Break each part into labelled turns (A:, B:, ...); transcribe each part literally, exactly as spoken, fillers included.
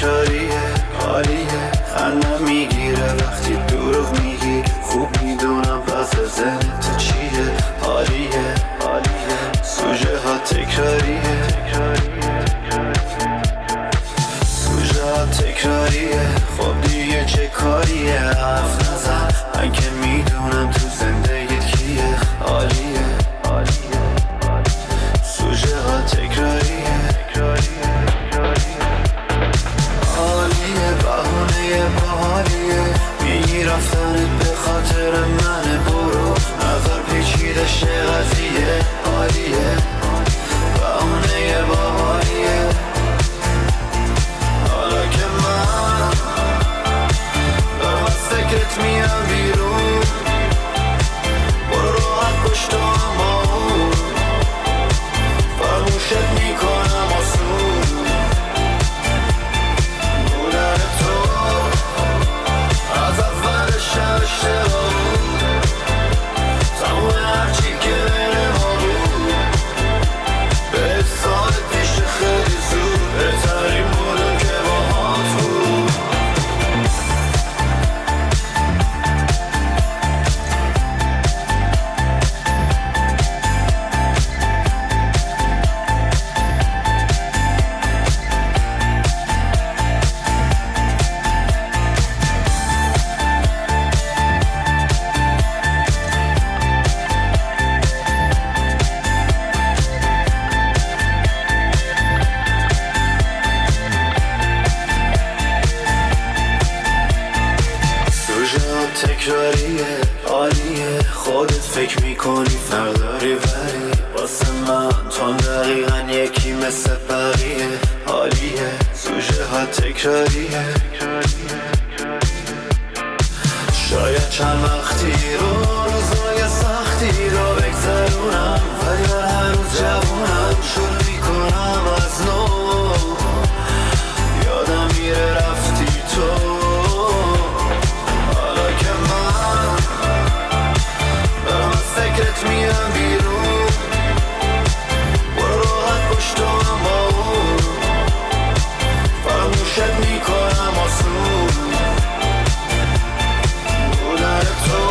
A: تکراریه عالیه خندم میگیره وقتی دروغ میگی خوب میدونم پس ذهنت چیه عالیه عالیه سوژه ها تکراریه سوژه ها تکراریه خب دیگه چه کاریه حرف نزن من که میدونم تو زندگیت کیه عالیه عالیه سوژه ها تکراریه عالیه بهونه باحالیه میگی رفتنت به خاطر منه برو نظر پیچیده شه قضیه عالیه بهونه باحالیه حالا که من دارم از فکرت میام بیرون برو راحت پشت اما فراموشت میکنم آسون بودن تو از اولش اشتباه بود تموم هرچی که بین ما بود به سال پیش خیلی زود بهترین بودم که باهات بود تکراریه عالیه خودت فکر میکنی فرق داری ولی واسه من تو دقیقا یکی مثل بقیه عالیه سوژه ها تکراریه شاید چند وقتی رو روزای سختی رو بگذرونم ولی من هنوز جوونم شروع میکنم از نو یادم میره رفتی تو فکرت میام بیرون برو راحت پشت اما فراموشت میکنم آسون بودن تو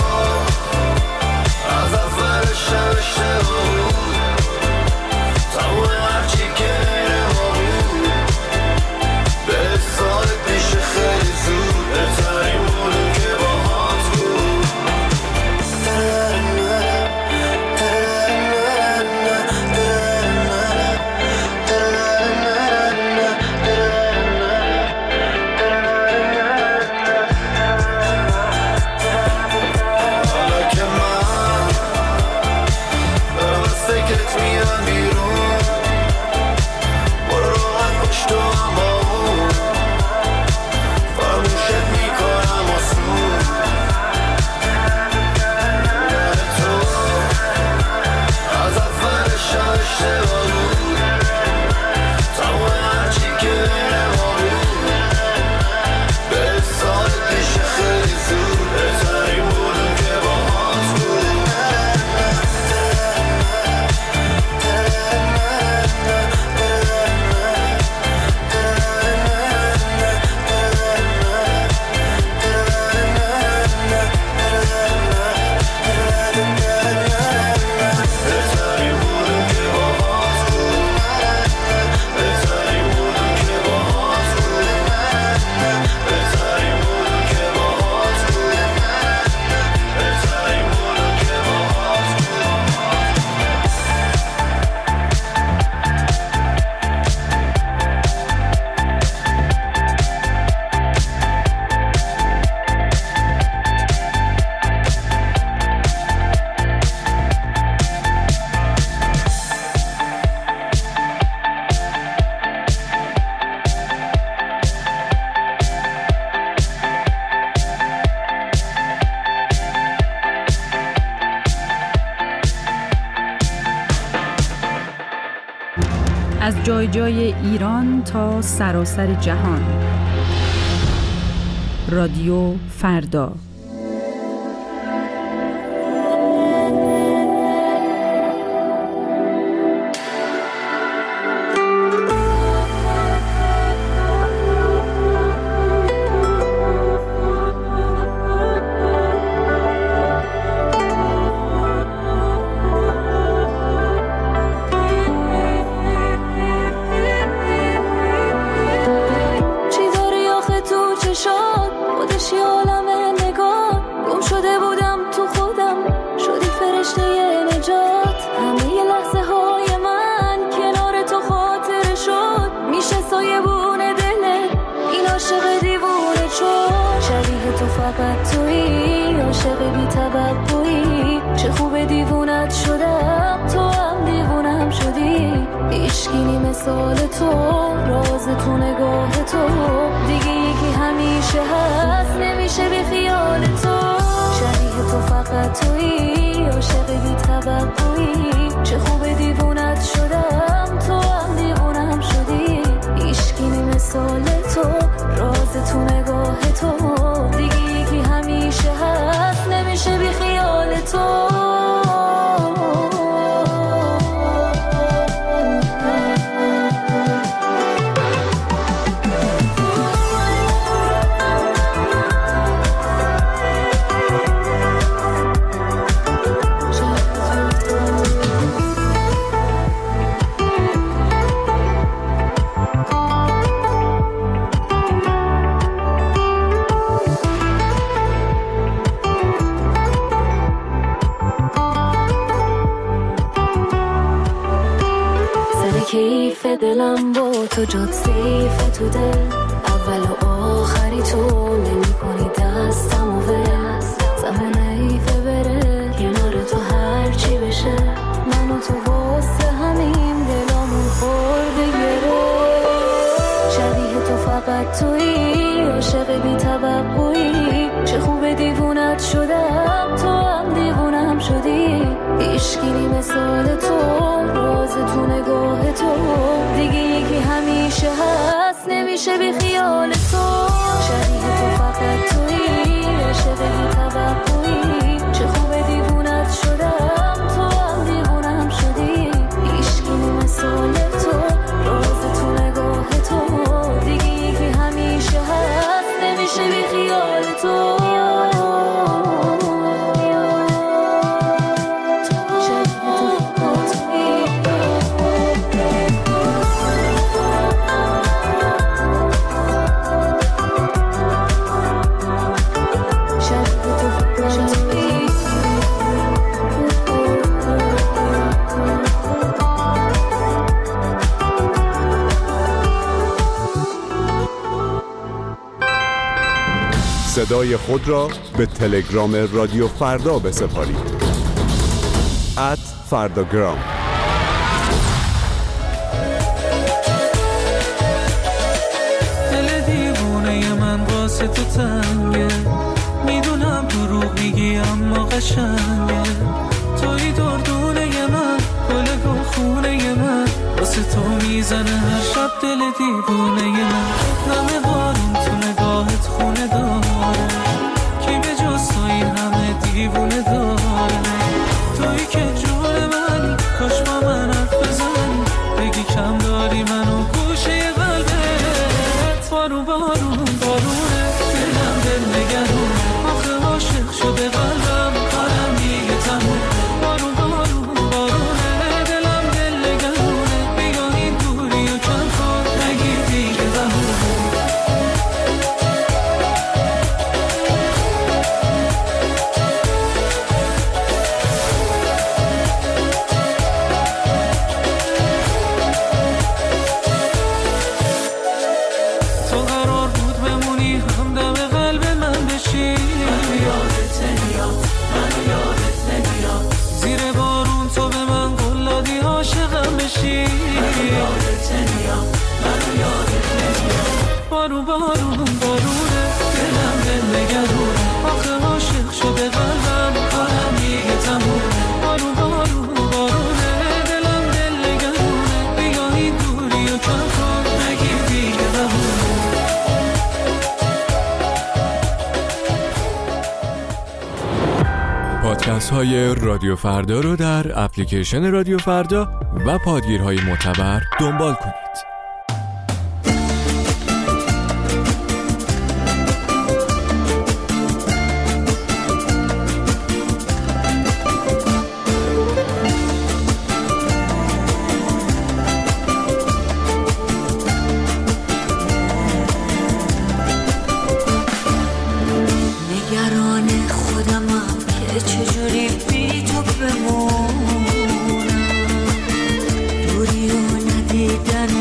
A: از اولش اشتباه بود تموم هرچی که بین ما بود به سال پیش خیلی زود بهترین بودم که باهات بود
B: از جای جای ایران تا سراسر جهان. رادیو فردا.
C: مثال تو، راز تو نگاه تو، دیگه یکی همیشه هست نمیشه بی خیال تو. شبیه تو فقط تویی، عاشق بی توقعی، چه خوب دیوونت شدم تو هم دیوونم شدی. هیچکی نی مثال تو، راز تو نگاه تو، دیگه یکی همیشه هست نمیشه بی خیال تو. کیف دلم با تو جات سیف تو دل، اول و آخری تو نمی کنی دستم و ول. زمان ایفه بره کنار تو هر چی بشه، من و تو واسه همین دلامون خورده گره. شبیه تو فقط تویی، عاشق بی توقعی، چه خوب دیوونت شدم تو هم دیوونم شدی. هیچکی نی مثال تو، راز تو نگاه تو، دیگه یکی همیشه هست نمیشه بی خیال تو. شبیه تو فقط تویی، عاشق بی توقعی، چه خوب دیوونت شدم تو هم دیوونم شدی. هیچکی نی مثال تو، راز تو نگاه تو، دیگه یکی همیشه هست نمیشه بی خیال تو.
D: صدای خود را به تلگرام رادیو فردا بسپارید. ات فرداگرام.
E: دل دیوونه من واسه تو تنگه، میدونم دروغ میگی اما قشنگه. توی دردونه من، گل گل خونه من، واسه تو میزنه هر شب دل دیوونه من. نمه بارون تو نگاهت خونه داره، کی به جز تو این همه دیوونه داره. توی که جون منی، کاش با من حرف بزنی، بگی کم داری منو گوشه قلبت. بارون بارون بارونه، دلم دل نگرونه، آخه عاشق شده قلبم، کارم دیگه تموم. بارون بارون بارونه، دلم دل نگرونه، بیا این دوری و کم کن، نگیر دیگه بهونه. بارون بارون بارونه، دلم دل نگرونه، آخه عاشق شده قلبم، کارم دیگه تمومه. بارون بارون بارونه، دلم دل نگرونه، بیا این دوری و کم کن، نگیر دیگه بهونه.
F: پادکست های رادیو فردا رو در اپلیکیشن رادیو فردا و پادگیرهای معتبر دنبال کنید.
C: دوری و ندیدن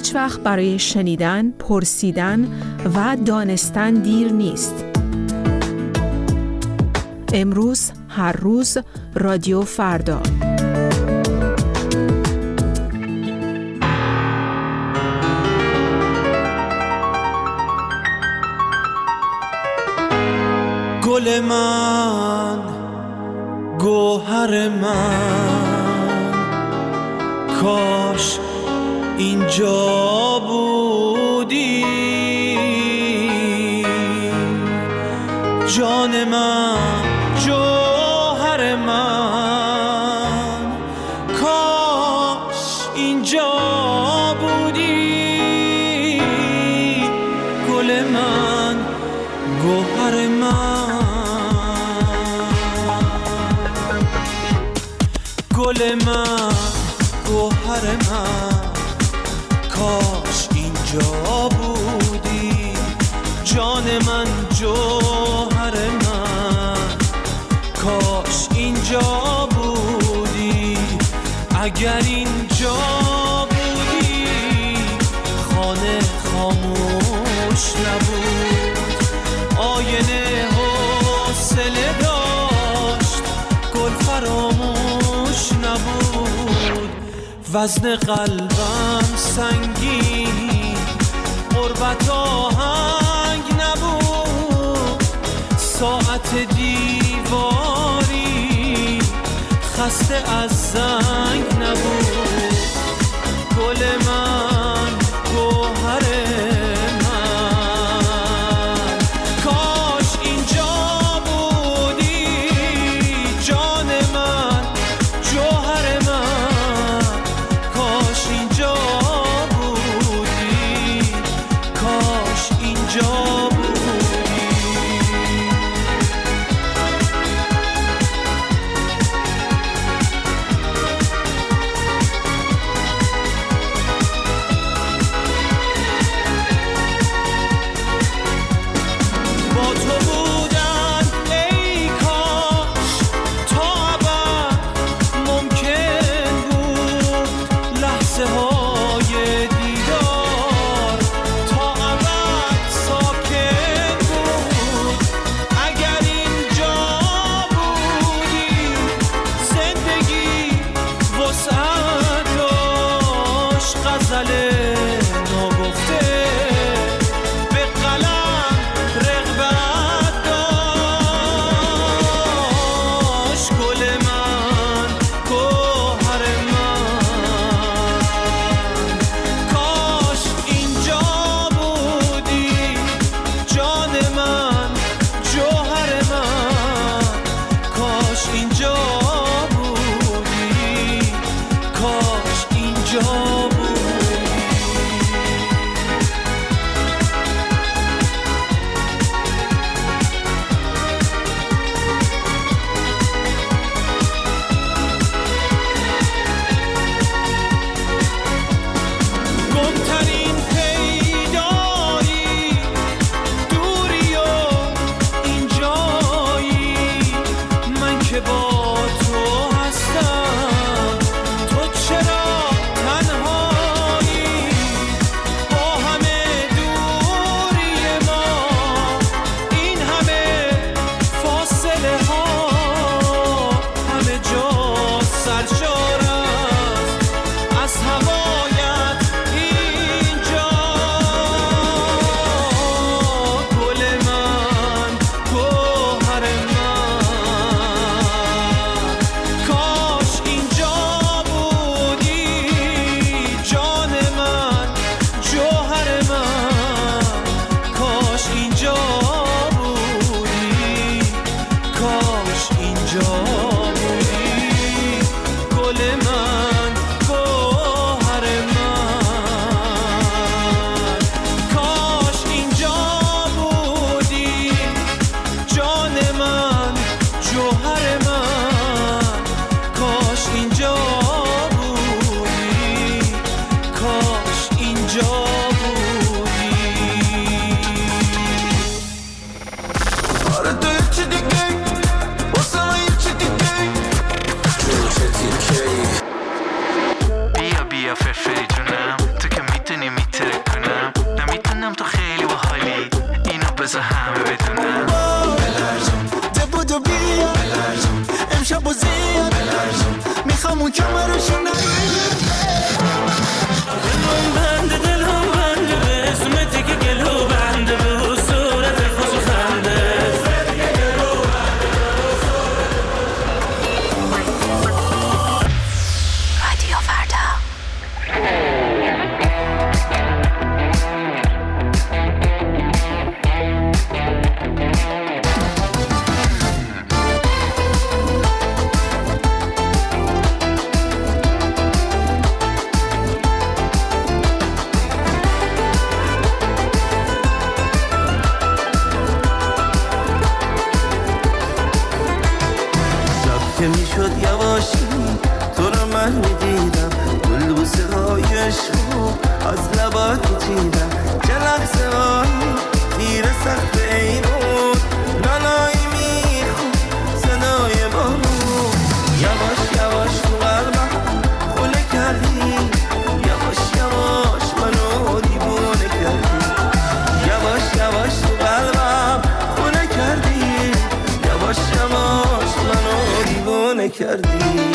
B: هیچ وقت برای شنیدن، پرسیدن و دانستن دیر نیست. امروز، هر روز، رادیو فردا.
A: گل من، گوهر من، کاش اینجا بودی. جان من، جوهر من، کاش اینجا بودی. گل من، گوهر من، گل من، گوهر من، کاش اینجا بودی. جان من، جوهر من، کاش اینجا بودی. اگر اینجا بودی خانه خاموش نبود، آینه حوصله داشت، گل فراموش نبود. وزن قلبم سنگین، غربت آهنگ نبود. ساعت دیواری خسته از زنگ نبود. گل من، گوهر من، کاش اینجا بودی. جان من، جوهر من، کاش اینجا بودی. کاش اینجا کمرشو نگیره دلم بنده دلم بنده به اسمتی که گلو بنده به صورت خوش خنده
C: رادیو فردا.
A: که میشد یواشی تو رو من میدیدم گل بوسه های عشقو از لبات میچیدم چه لحظه هایی تیر سخت ایمون نالایی میخون صدای بارون یواش یواش تو قلبم خونه کردی یواش یواش منو دیوونه کردی یواش یواش تو قلبم خونه کردی یواش یواش منو دیوونه کردی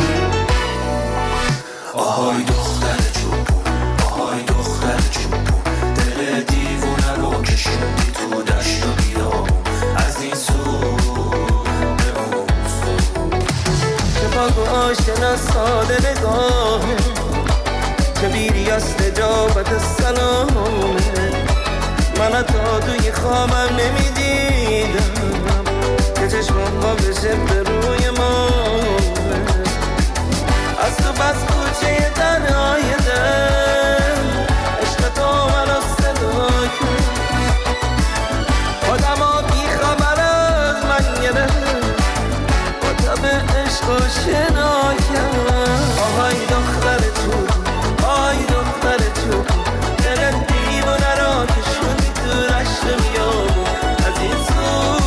A: آهای دختر چوبون آهای دختر چوبون دل دیوونه رو کشوندی تو دشت و بیابون از این سو به اون سو چه پاک و آشنا ساده نگاهه چه بیری از نجابت سلامه من تا توی خوابم نمیدیدم که چشمم با بشه به روی ما از تو بس کوچه تنهای دل عشق تو منو صدا کرد خودم ها بی خبر از من گرفت با تب عشق و شنا کرد آهای دختر تو آهای دختر تو دل دیوونه را کشوندی تو رشت میامون از این سو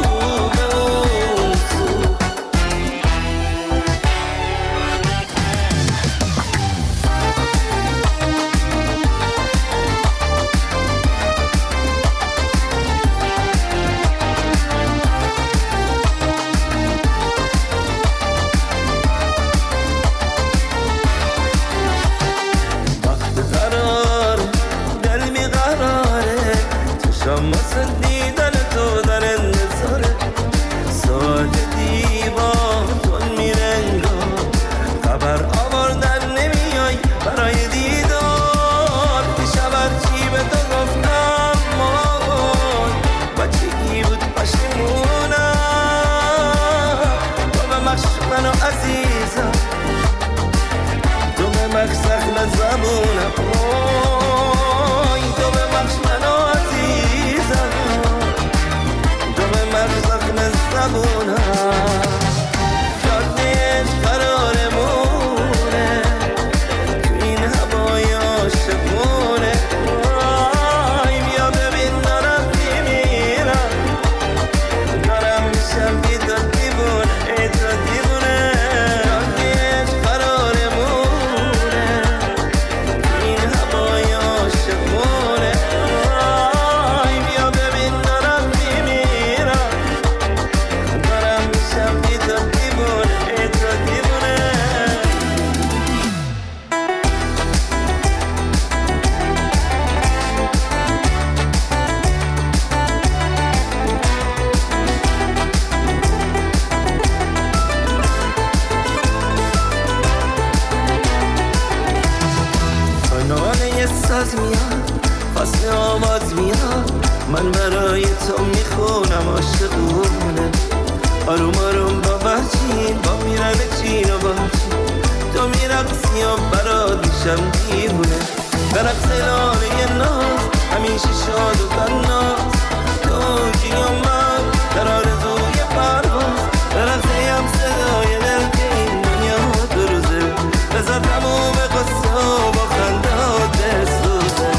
A: ساز میاد فصل آواز میاد من برای تو میخونم عاشقونه آروم آروم با بچین با میرم چین و باچین تو میرقصی و برات میشم دیوونه برقص لاله ناز همیشه شاد و تناز تو جی و من در آرزوی پرواز برقصه هم صدای دل که این دنیا دو روزه بذار تموم قصه و با خندات بسوزه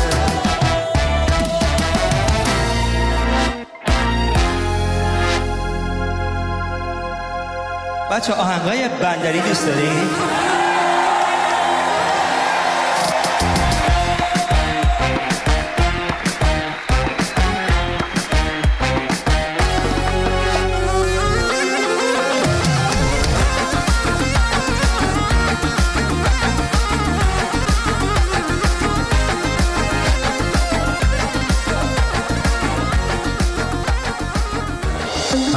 G: بچه آهنگای بندری دوست دارید؟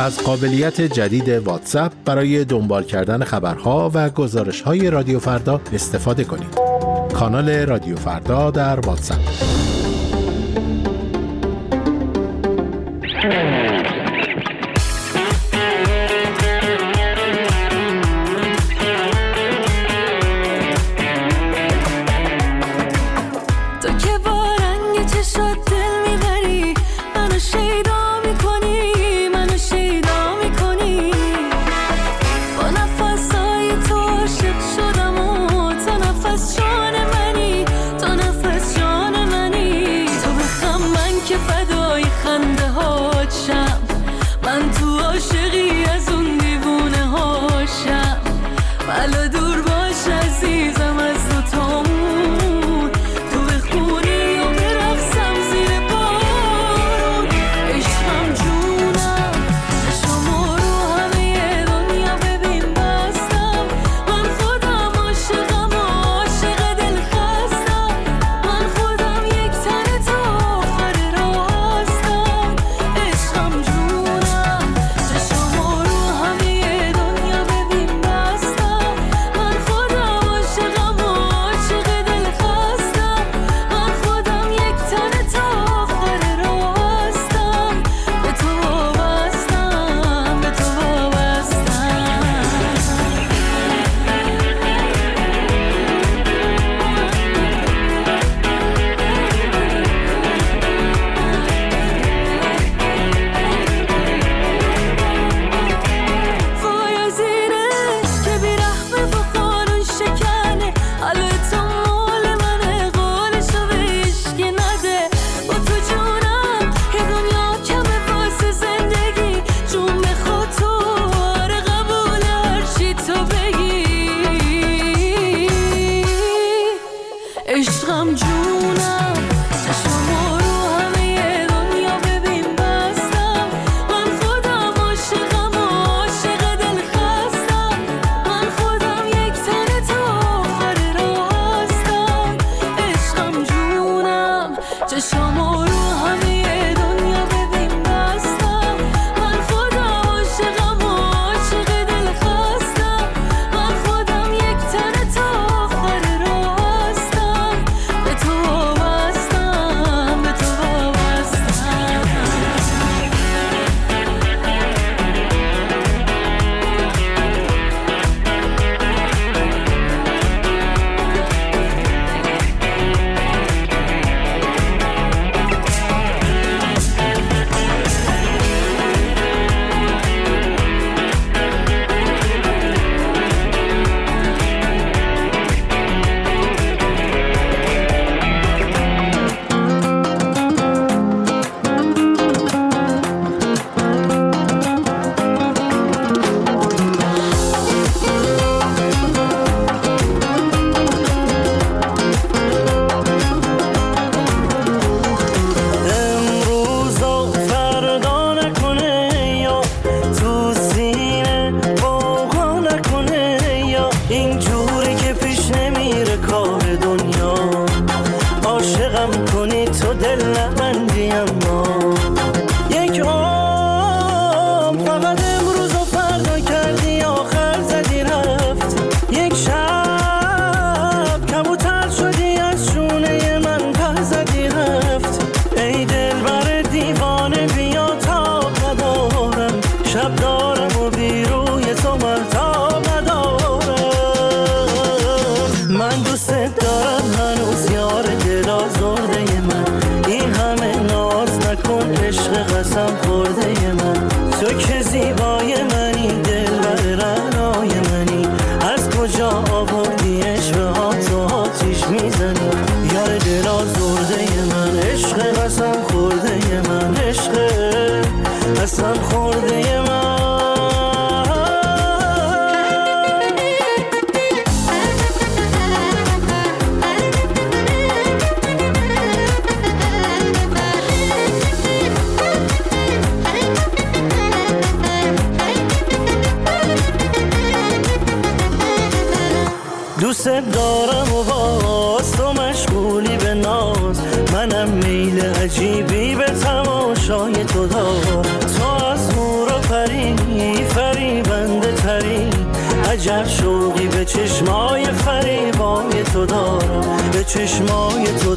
H: از قابلیت جدید واتساپ برای دنبال کردن خبرها و گزارش‌های رادیو فردا استفاده کنید. کانال رادیو فردا در واتساپ.
A: دوست دارم و باز تو مشغولی به ناز، منم میل عجیبی به تماشای تو دارم. تو از نور و پری تری، عجب شوقی به چشمای فریبای تو دارم، به چشمای تو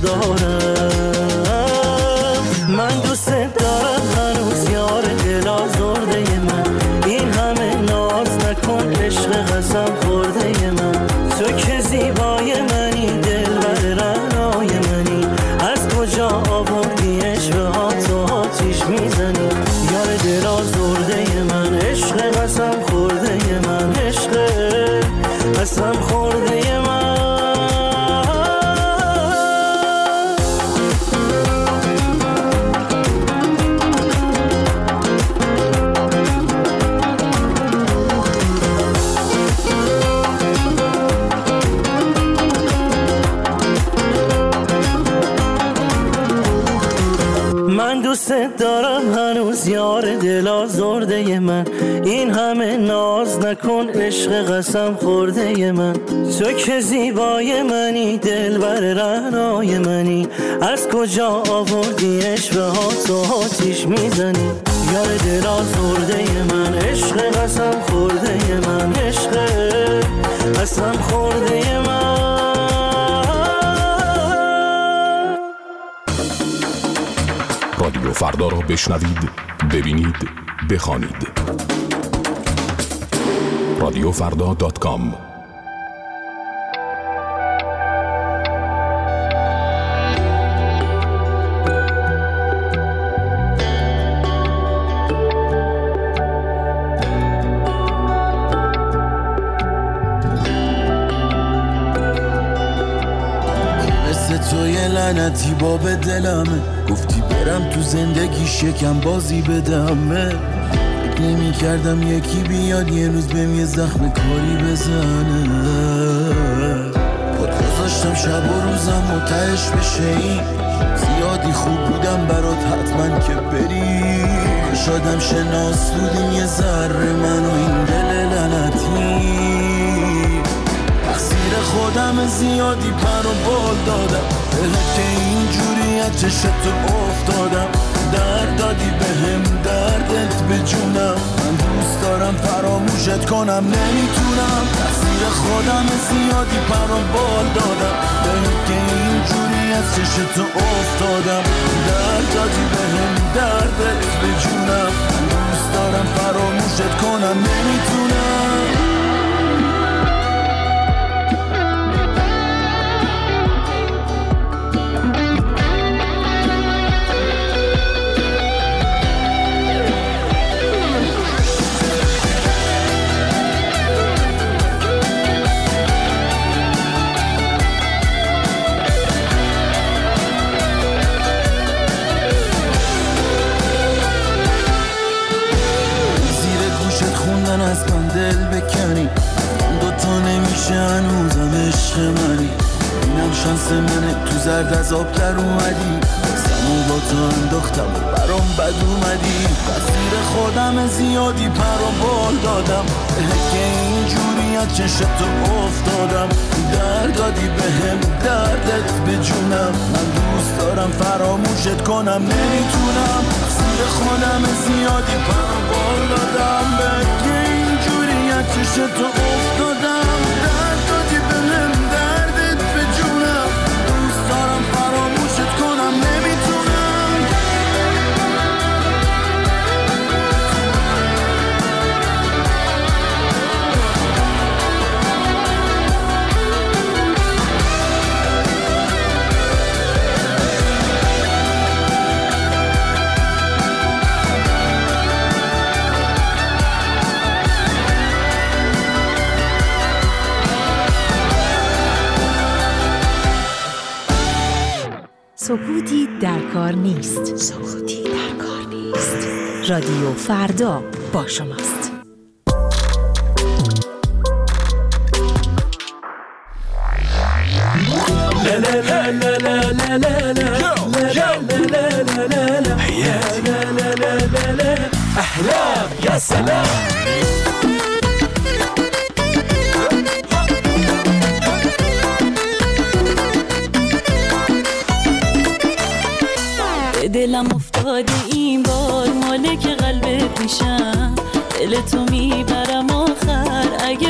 A: دارم. من دوست دارم هنوز یار دل آزرده من، این همه ناز نکن عشق قسم خورده من. تو که زیبای منی دلبر رعنای منی، از کجا آوردی عشق ها تو آتیش میزنی. یار دل آزرده من، عشق قسم خورده من، عشق قسم خورده من. من دوست دارم هنوز یار دل آزرده من، این همه ناز نکن عشق قسم خورده من. تو که زیبای منی دلبر رعنای منی، از کجا آوردی عشق ها تو آتیش میزنی. یار دل آزرده من، عشق قسم خورده من، عشق قسم خورده من.
I: رادیو فردا را بشنوید، ببینید، بخوانید. رادیو فردا دات کام.
J: لعنتی باب دلمه، گفتی برم تو زندگی شکم بازی بدمه. فکر نمی کردم یکی بیاد یه روز بهم یه زخم کاری بزنه. پاد گذاشتم شب و روزم و تهش بشه این، زیادی خوب بودم برات حتما که بری. شادم شناس بودیم یه ذره من و این دل لعنتی. تقصیر خودم زیادی پر و بال دادم، بهت که اینجوری از چشتو افتادم. درد دادی بهم دردت به جونم، من دوست دارم فراموشت کنم نمیتونم. تقصیر خودم زیادی پر و بال دادم، بهت که اینجوری از چشتو افتادم. درد دادی بهم دردت به جونم، من دوست دارم فراموشت کنم نمیتونم. از من دل بکنی، دوتا نمیشه هنوزم عشق منی. اینم شانس منه تو زرد از آب در اومدی، سمو با تو انداختم و برام بد اومدی. تقصیر خودم زیادی پر و بال دادم، بهت که اینجوری از چشتو افتادم. درد دادی بهم دردت به جونم، من دوست دارم فراموشت کنم نمیتونم. تقصیر خودم زیادی پر و بال دادم، بهت که اینجوری از چشتو افتادم. درد دادی بهم دردت به جونم، دوست دارم فراموشت کنم نمیتونم.
B: سکوتی در کار نیست. سکوتی در کار نیست. رادیو فردا با شماست.
E: احلام يا سلام.
C: دلم افتاده این بار مالک قلبت میشم، دل تو میبرم آخر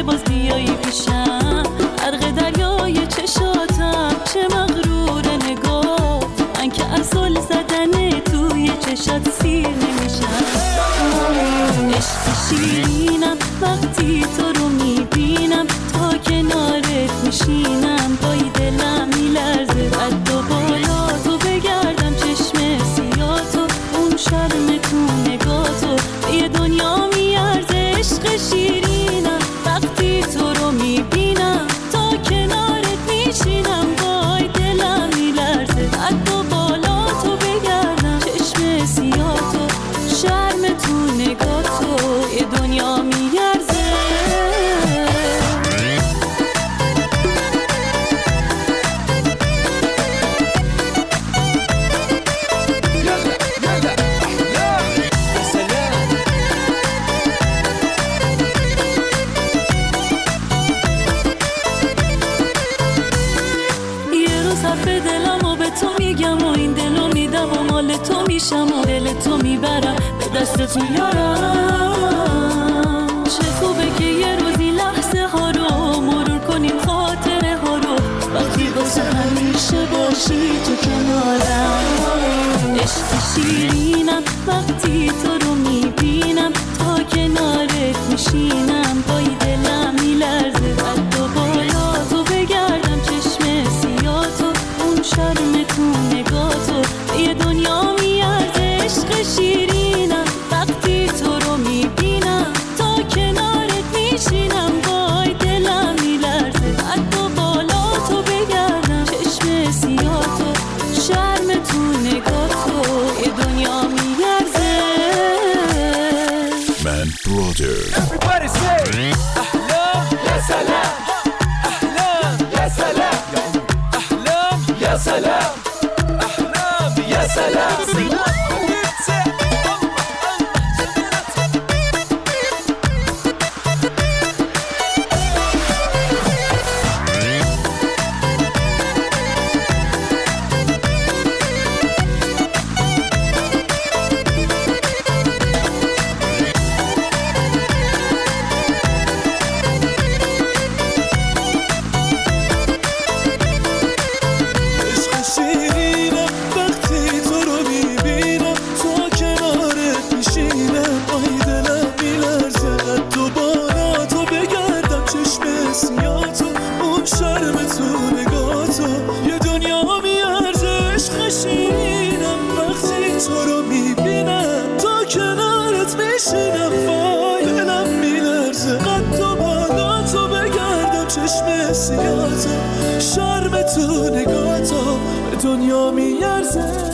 K: باز بیایی پیشم، غرق دریای چشاتم، چه مغرور نگاه من که از زل زدن توی چشات سیر نمیشم. عشق شیرینم وقتی تو رو میبینم، تا کنارت میشینم پای دلم میلرزه، قد و بالا تو بگردم چشم سیاتو، اون شرم تو نگاتو یه دنیا میارزه. عشق شیرینم وقتی تو رو میبینم، تا کنارت میشینم پای دلم میلرزه، قد و بالا تو بگردم چشم سیاتو، شرم تو نگاتو یه دنیا میارزه. تو میشم و دل تو میبرم، به دستت میارم. چه خوبه که یه روزی لحظه ها رو مرور کنیم، خاطره ها رو، وقتی واسه همیشه باشی تو کنارم. عشق شیرینم وقتی تو رو میبینم، تا کنارت میشینم پای دلم میلرزه، قد و بالا تو بگردم چشم سیاتو، اون شرم تو نگاتو یه دنیا میارزه. عشق شیرینم وقتی تو رو میبینم، تا کنارت میشینم وای دلم میلرزه، قد و بالا تو بگردم چشم سیاتو، شرم تو نگاتو یه دنیا میارزه.
I: من برادر
E: Everybody say احلام یا سلام، احلام یا سلام، احلام یا سلام، احلام یا سلام. شرم تو نگاتو به دنیا میارزه.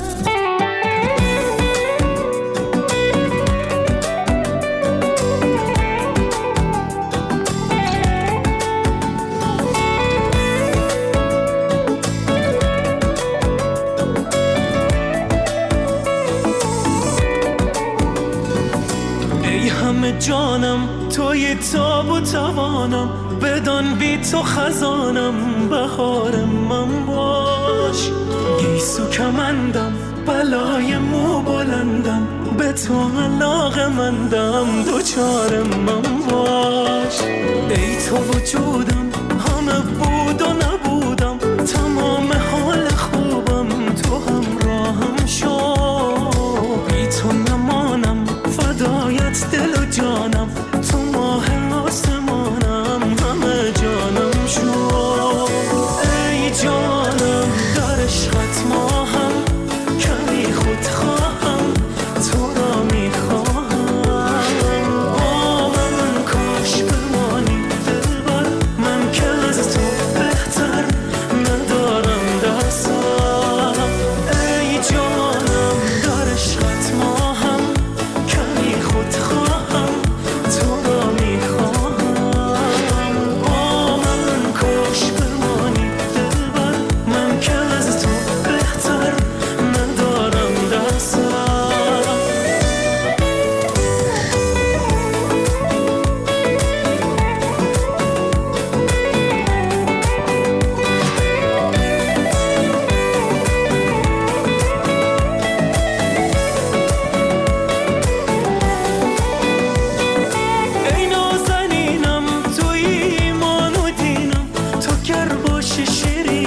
E: ای همه جانم توی تاب و توانم، بدان بی تو خزانم، بهار من باش. گیسو کمندم بلای مو بلندم، به تو علاقه مندم، دوچار من باش. ای تو وجودم همه بود و نبودم، تمام حال خوبم تو همراهم شو. بی تو نمانم فدایت دل و جانم، تو ماه آسمانم همه جانم شو. ای جانم در عشقت ماهم، کمی خود خواهم تو را میخواهم. با من کاش بمانی دلبر، من که از تو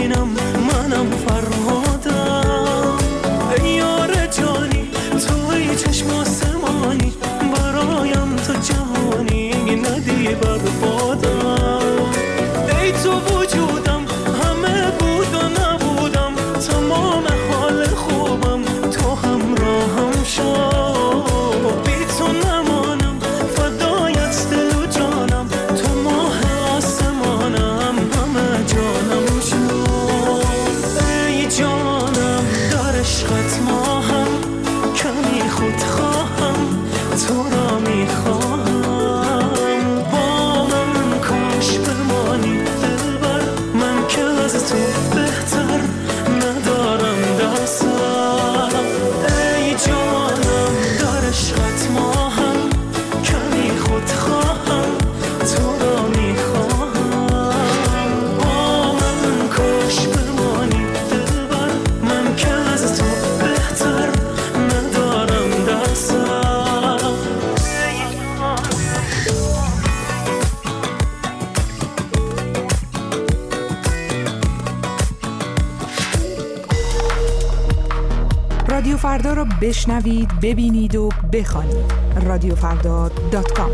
E: اینم منم فرهادم. ای یار جانی توی چشم آسمانی، برایم تو جهانی ندی بربادم. ای تو وجودم همه بود و نبودم، تمام حال خوبم تو همراهم شد. بی تو نمانم فدایت دل و جانم، تو ماه آسمانم همه جانم شد. ای جانم در عشقت ماهم، کمی خود خواهم تو را میخواهم. با من کاش بمانی دلبر، من که از تو بهتر ندارم در سر. ای جانم در عشقت ماهم، کمی خود خواهم تو را میخواهم. با من کاش بمانی دلبر، من که از تو بهتر ندارم در سر.
L: رادیو فردا را بشنوید، ببینید و بخوانید. رادیو فردا دات کام.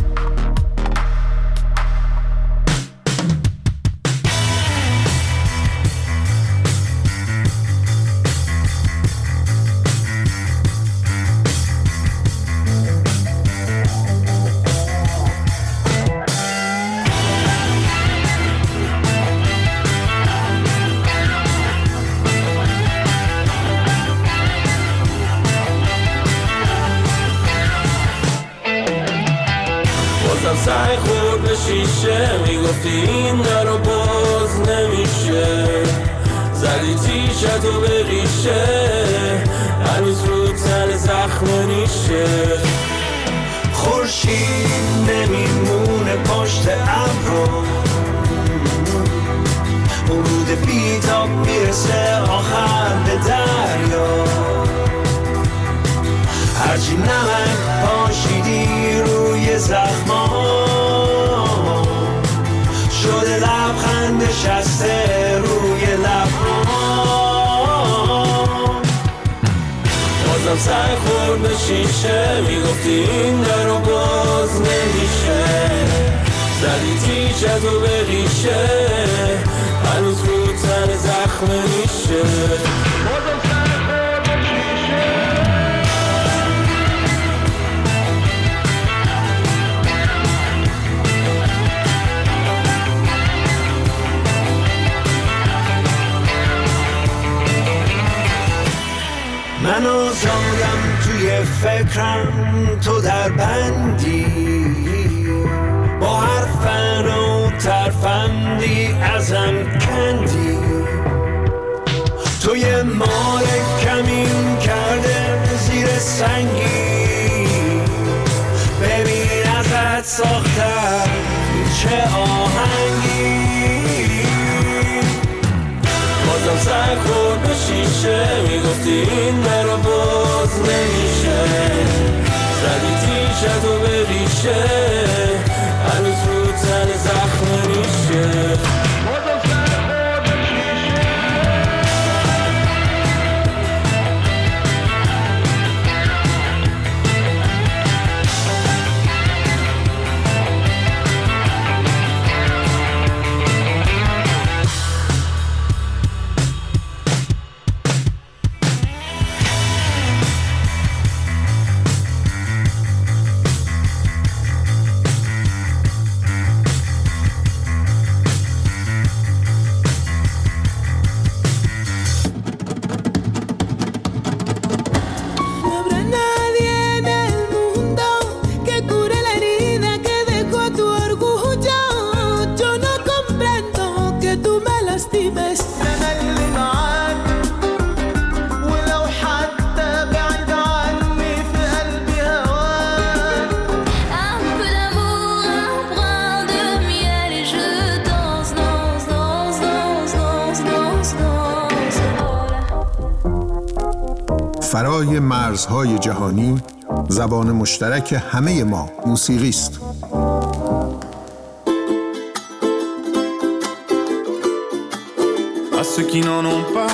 A: سعی خورد به شیشه، میگفتی این درو باز نمیشه. زدی تیشتو به ریشه، هنوز رو تن زخم نیشه. خورشید نمیمونه پشت ابرو، ورود بیتاب میرسه آخر به دریا. هرچی نمک پاشیدی روی زخما، شده لبخند نشسته روی لبها. بازم سعی خورد به شیشه، میگفتی این درو باز نمیشه. زدی تیشتو به ریشه، هنوز رو تن زخم نیشه. بازم سعی خورد به شیشه. منو زادم توی فکرم، تو در بندی با حرفن و ترفندی ازم کندی. تو یه مال کمین کرده زیر سنگی، ببین ازت ساختم چه آهنگی. بازم سعی خورد به شیشه، میگفتی این درو باز نمیشه. زدی تیشتو به ریشه، هنوز رو تن زخم نیشه.
M: فرای مرزهای جهانی، زبان مشترک همه ما موسیقی است.
J: à ceux qui n'en ont pas,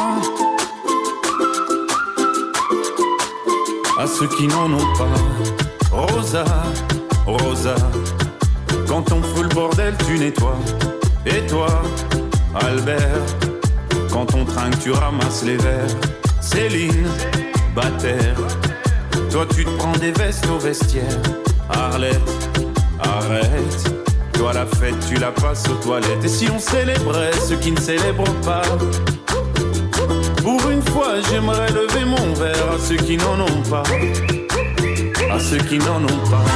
J: à ceux qui n'en ont pas. Rosa, Rosa, quand on fout le bordel tu nettoies. Et toi, Albert, quand on trinque tu ramasses les verres. Céline, Bataire, toi tu te prends des vestes au vestiaire. Arlette, arrête, toi la fête tu la passes aux toilettes. Et si on célébrait ceux qui ne célèbrent pas, pour une fois j'aimerais lever mon verre à ceux qui n'en ont pas, à ceux qui n'en ont pas.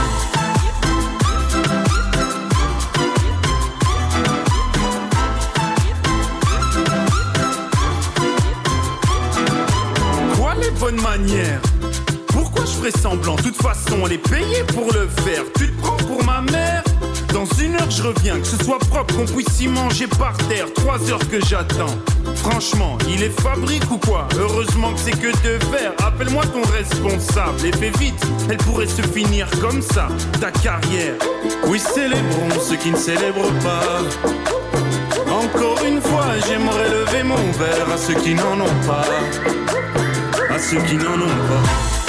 J: Quoi les bonnes manières? Pourquoi je ferais semblant? De toute façon on est payé pour le faire. Tu te prends pour ma mère? Dans une heure je reviens, que ce soit propre, qu'on puisse y manger par terre. Trois heures que j'attends. Franchement, il est fabrique ou quoi? Heureusement que c'est que de verre. Appelle-moi ton responsable et fais vite, elle pourrait se finir comme ça, ta carrière. Oui, célébrons ceux qui ne célèbrent pas. Encore une fois, j'aimerais lever mon verre à ceux qui n'en ont pas, à ceux qui n'en ont pas.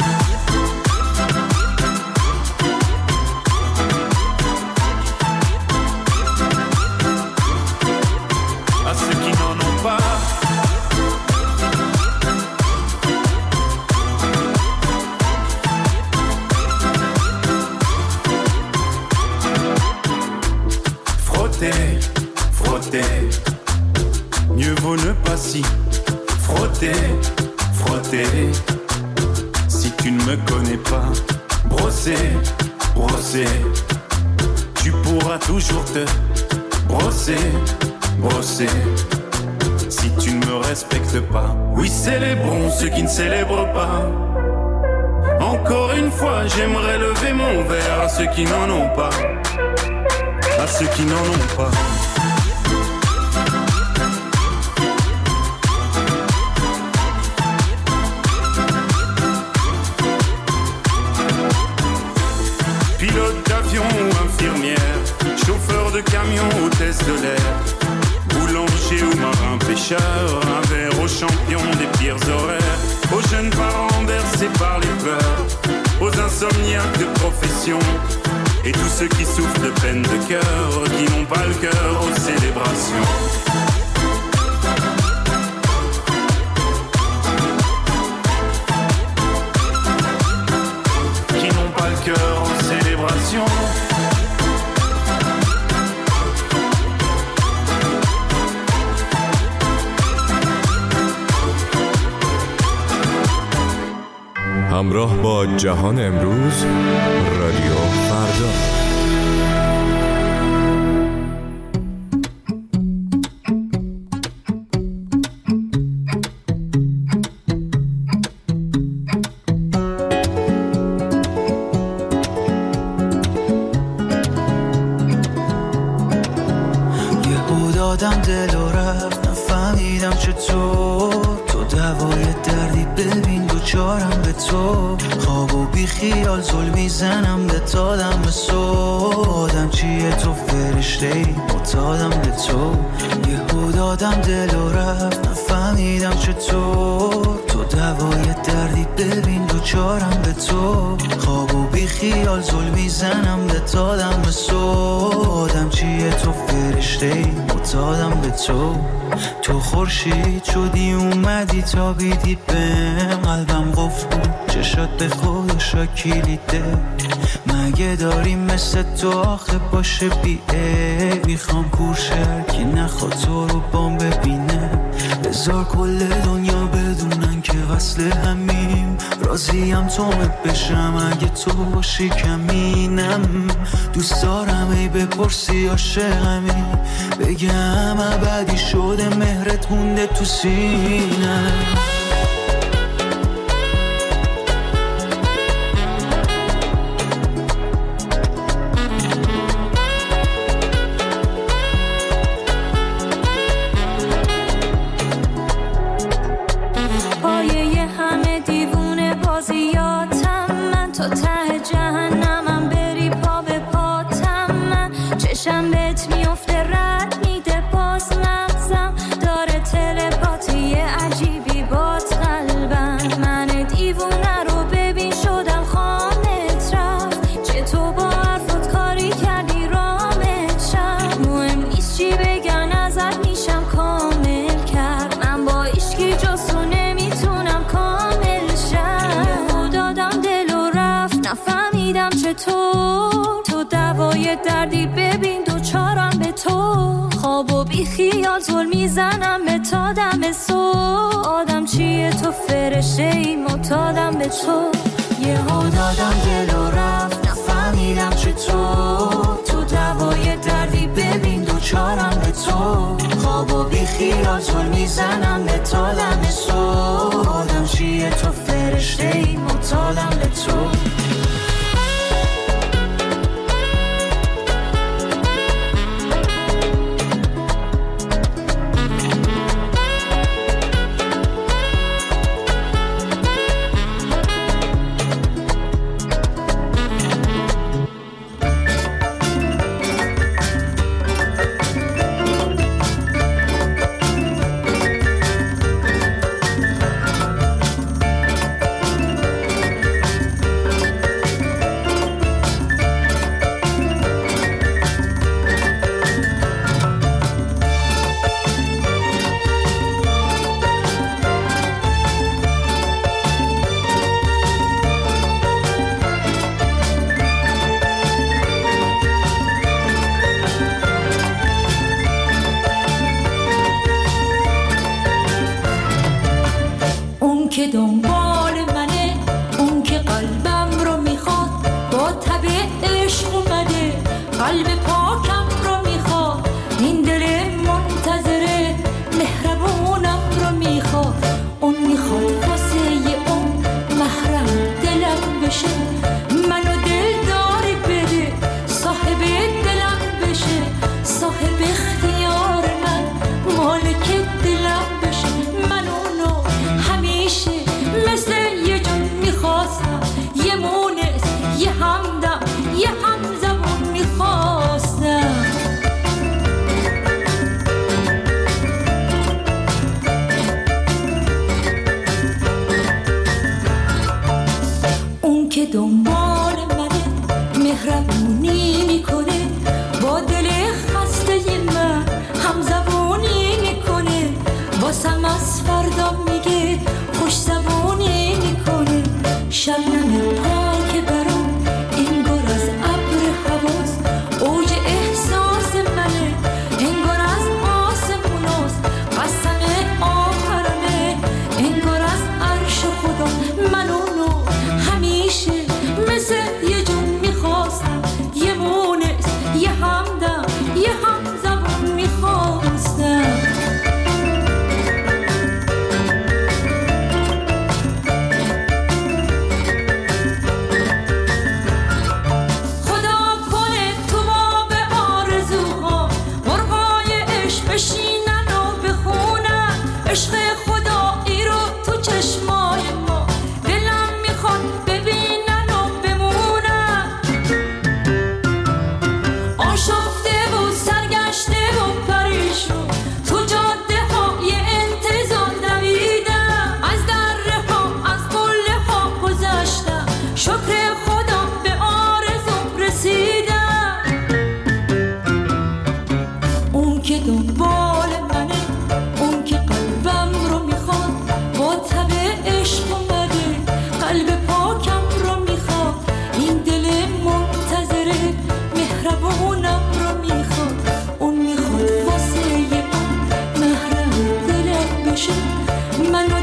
J: Mieux vaut ne pas s'y frotter, frotter. Si tu ne me connais pas, brosser, brosser. Tu pourras toujours te brosser, brosser. Si tu ne me respectes pas, oui célébrons ceux qui ne célèbrent pas. Encore une fois j'aimerais lever mon verre à ceux qui n'en ont pas, à ceux qui n'en ont pas. Pilote d'avion ou infirmière, chauffeur de camion, hôtesse de l'air, boulanger ou marin pêcheur, un verre aux champions des pires horaires, aux jeunes parents bercés par les peurs, aux insomniaques de profession, et tous ceux qui souffrent de peine de cœur, qui n'ont pas le cœur aux célébrations. Qui n'ont pas le cœur aux célébrations.
F: همراه با جهان امروز، رادیو فردا.
J: یهو دادم دل و رفت، نفهمیدم چطور تو دوای دردی ببین دوچارم به تو. خواب و بی خیال زل میزنم به تادم به سودم چیه تو فرشته ای متادم به تو. یهو دادم دل و رفت، نفهمیدم چطور تو دوای دردی ببین دوچارم به تو. خواب و بی خیال زل میزنم به تادم به سودم چیه تو فرشته ای متادم به تو. تو خورشید شدی اومدی تا بیدی بهم، قلبم قفل بود چشات به خودشا کلیده. مگه داریم مثل تو آخه باشه بی عیب، میخوام کورشر که نخواد تو رو بام ببینه. بذار کل دنیا بدونن که وصل همیم، راضیم تو مت بشم اگه تو باشی کمینم. دوست دارم ای بپرسی عاشقمی، بگم ابدی شده مهرت مونده تو سینم.
C: چشم بهت میفته رد میده باز مغزم داره تله دردی ببین دوچارم به تو، خواب و بی خیال زل میزنم به تا دم صبح. آدم چیه تو فرشته ای معتادم به تو، یه ها دادم دل و رفت نفهمیدم چطور. تو دوای دردی ببین دوچارم به تو، خواب و بی خیال زل میزنم به تا دم صبح. آدم چیه تو فرشته ای معتادم به تو.
N: که دنبال منه، اون که قلبم رو میخواد، با تب عشق اومده قلب پاکم رو میخواد. این دل منتظره مهربونم رو میخواد، اون میخواد واسه یه اون محرم دلم بشه. منو دلداری بده صاحب دلم بشه، صاحب اختیار من مالک دلم بشه. من اونو همیشه مثل یه جون میخواستم، یه مونس یه همدم یه همزمون میخواستم. اون که دنبال منه مهربونی میکنه، با دل خسته من همزبونی میکنه. واسم از فردا میگه خوش زبونی میکنه. شبنم پاک برام انگار از ابر حواس، اوج احساس منه انگار از آسموناست. قسم آخرمه انگار از عرش خدا. من اونو همیشه مثل یه جون میخواستم، یه مونس یه همدم یه همزبون میخواستم. عشق خدایی رو تو چشمای ما، دلم میخواد ببینن و بمونن. آشفته و سرگشته و پریشون تو جاده های انتظار دویدم. از دره ها از قله ها گذشتم، شکر خدا به آرزوم رسیدم. اون که دنبال منه، اون که قلبم رو میخواد، با تب عشق اومده قلب پاکم رو میخواد. این دل منتظره مهربونم رو میخواد، اون میخواد واسه من محرم دلم بشه. منو